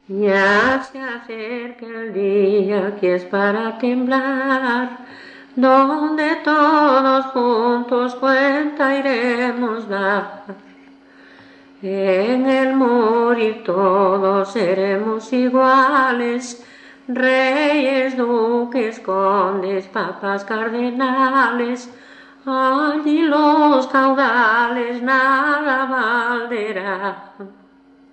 Ya se acerca el día que es para temblar, donde todos juntos cuenta iremos dar. En el morir todos seremos iguales, reyes, duques, condes, papas, cardenales. Allí los caudales nada valdrán.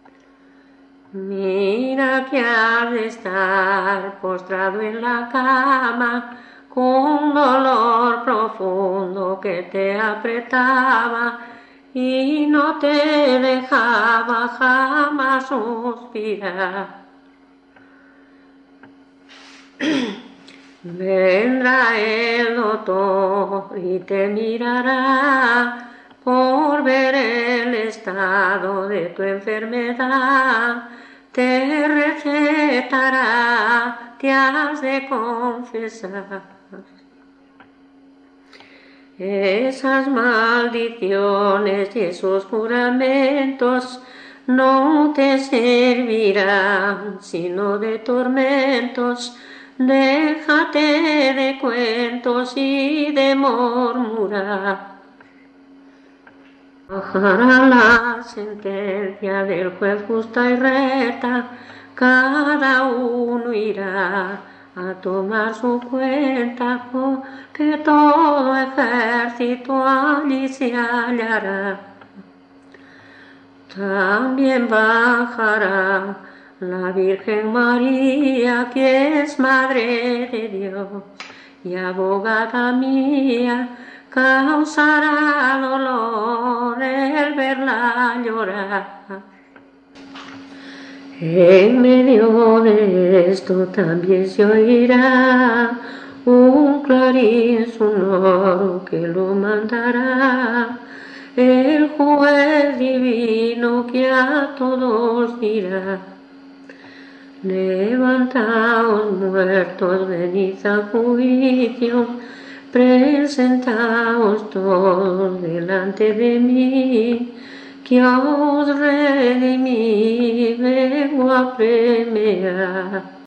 Mira que has de estar postrado en la cama, con dolor profundo que te apretaba y no te dejaba jamás suspirar. Vendrá el doctor y te mirará por ver el estado de tu enfermedad. Te recetará, te has de confesar. Esas maldiciones y esos juramentos no te servirán sino de tormentos. Déjate de cuentos y de murmurar. Bajará la sentencia del juez justa y recta, cada uno irá a tomar su cuenta, porque todo ejército allí se hallará. También bajará la Virgen María, que es Madre de Dios y abogada mía, causará dolor el verla llorar. En medio de esto también se oirá un clarín sonoro que lo mandará el juez divino, que a todos dirá: levantaos muertos, venid a juicio, presentaos todos delante de mí, que os redimí, vengo a premiar.